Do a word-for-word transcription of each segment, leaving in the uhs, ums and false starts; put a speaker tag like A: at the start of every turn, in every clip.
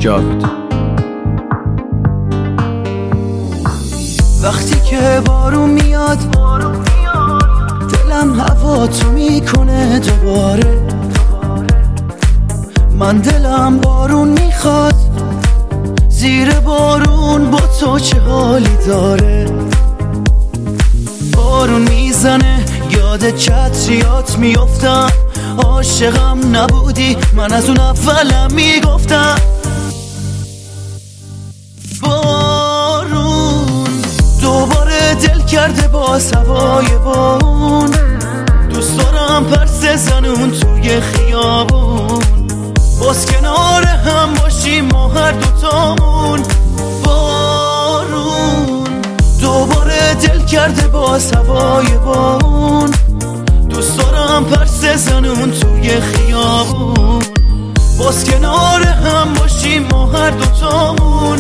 A: جاوید.
B: وقتی که بارون میاد دلم هوا تو میکنه دوباره، من دلم بارون میخواد، زیر بارون با تو چه حالی داره. بارون میزنه یاد چتریات میافتم، عاشقم نبودی من از اون اولم میگفتم. بارون دوباره دل کرده با هوای بارون، دوست دارم پرس زنون توی خیابون، باز کنار هم باشیم ما هر دوتامون. بارون دوباره دل کرده با هوای بارون، دوست دارم پرس زنون توی خیابون، باز کنار هم باشیم ما هر دوتامون.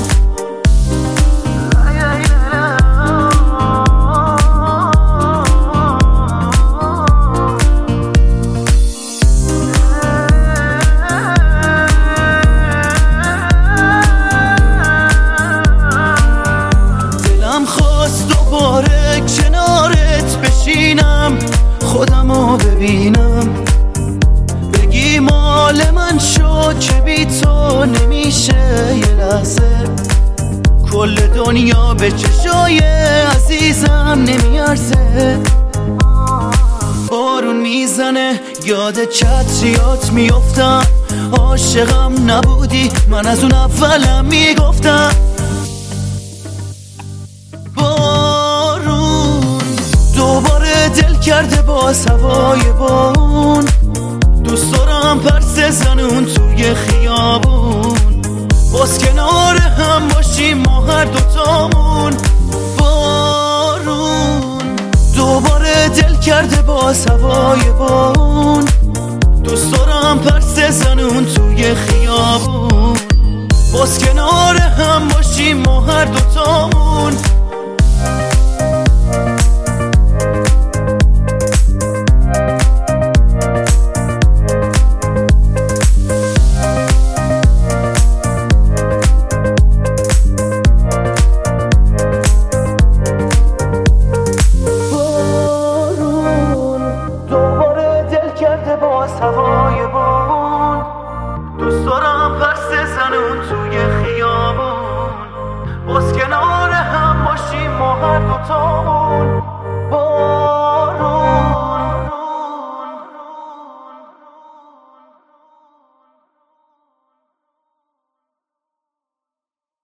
B: دوباره کنارت بشینم، خودمو ببینم، بگی مال من شد که بی تو نمیشه یه لحظه، کل دنیا به چشای عزیزم نمیارزه. بارون میزنه یاد چتریات میافتم، عاشقم نبودی من از اون اولم میگفتم. دوباره دل کرده با هوای بارون، دوست دارم پرس زنون توی خیابون، باز کنار هم باشیم ما هر دوتامون. بارون دوباره دل کرده با هوای بارون، دوست دارم پرس زنون توی خیابون، باز کنار هم باشیم ما هر دوتامون. هوای بارون دوست دارم پرس زنون توی خیابون، باز کنار هم باشیم ما هر دوتامون.